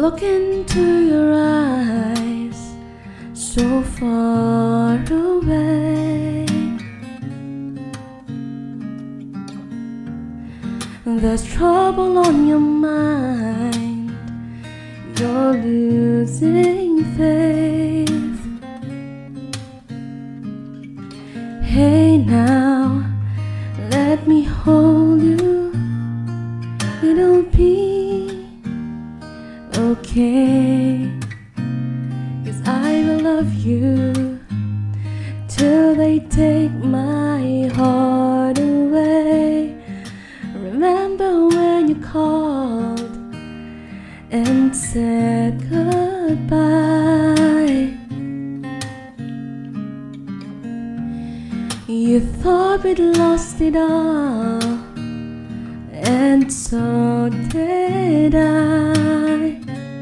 look into your eyes, so far away. There's trouble on your mind, you're losing faith. Hey now, let me hold you, it'll be okay. 'Cause I will love you till they take my heart away. Remember when you called and said goodbye? You thought we'd lost it all, and so did I.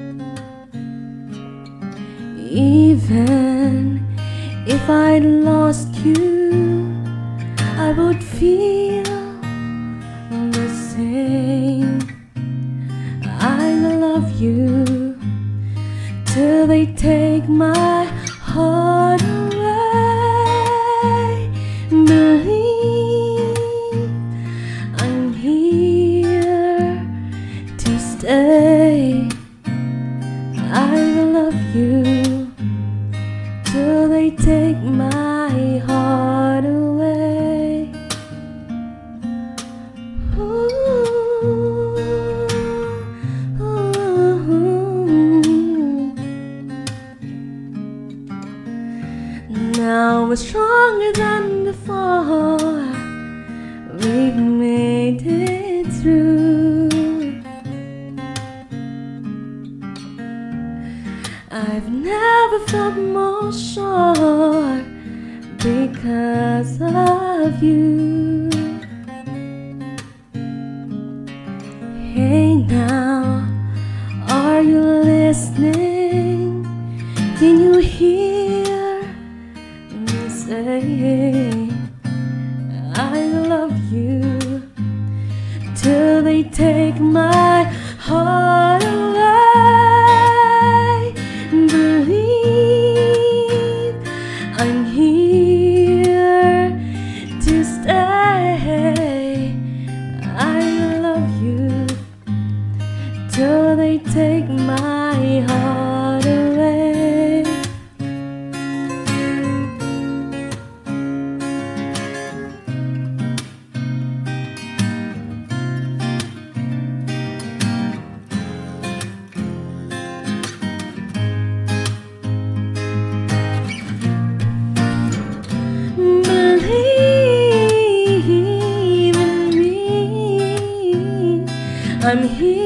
Even if I'd lost you, I would feel the same. I will love you till they take my heart away. Believe I'm here to stay. I will love you till they take my heart away. Ooh, ooh. Now we're stronger than before, we've made it through. I've never felt more sure because of you. Hey now, are you listening? Can you hear me say I love you till they take my heart away? Believe I'm here to stay. I love you till they take my heart away. Believe in me, I'm here